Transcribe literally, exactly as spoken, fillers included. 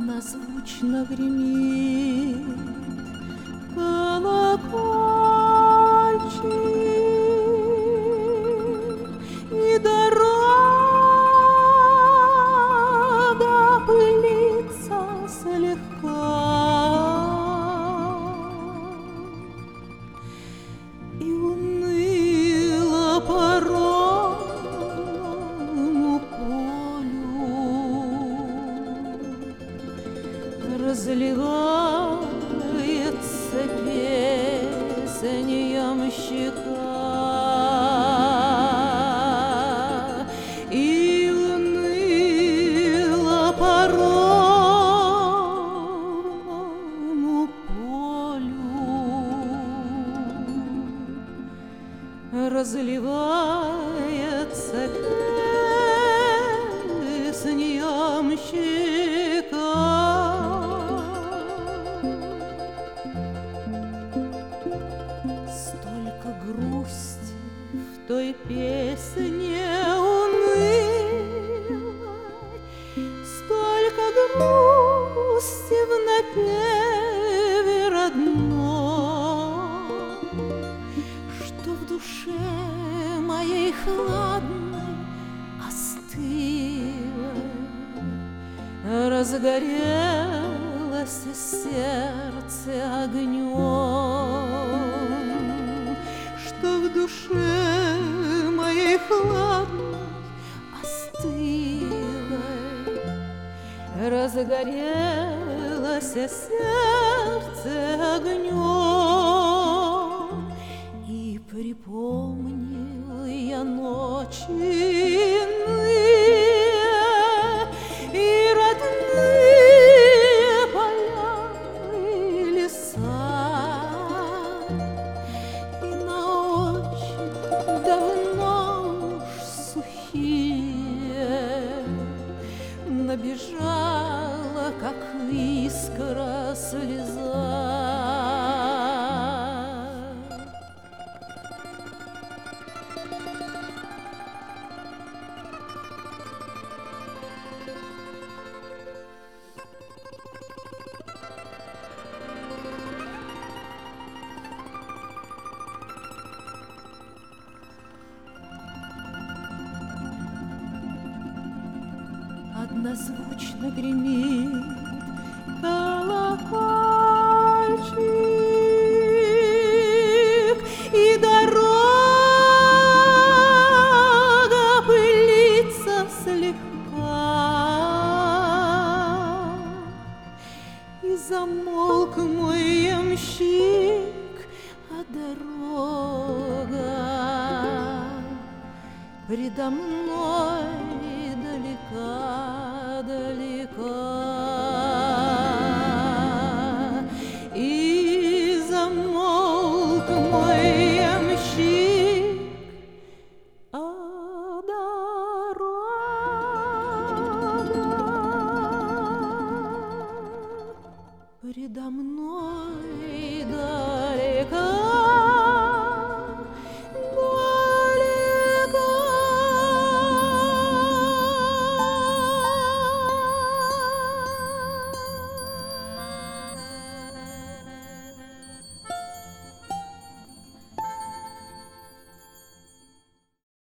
Однозвучно гремит колокольчик, и дорога пылится слегка, и уныло по ровному полю разливается песнь ямщика, и уныло по ровному полю разливается песнь ямщика. Столько грусти в той песне унылой, столько грусти в напеве родном, что в душе моей хладной остыло, разгорелось сердце огнем, что в душе моей хладной остыло, разгорелось сердце огнем, и припомнил я ночи иные и родные поля и леса, и на очень давно уж сухие набежала, как искра, слеза. Однозвучно гремит колокольчик, и дорога пылится слегка, и замолк мой ямщик, а дорога предо мной далека, далека, и замолк мой ямщик, а дорога предо мной далека.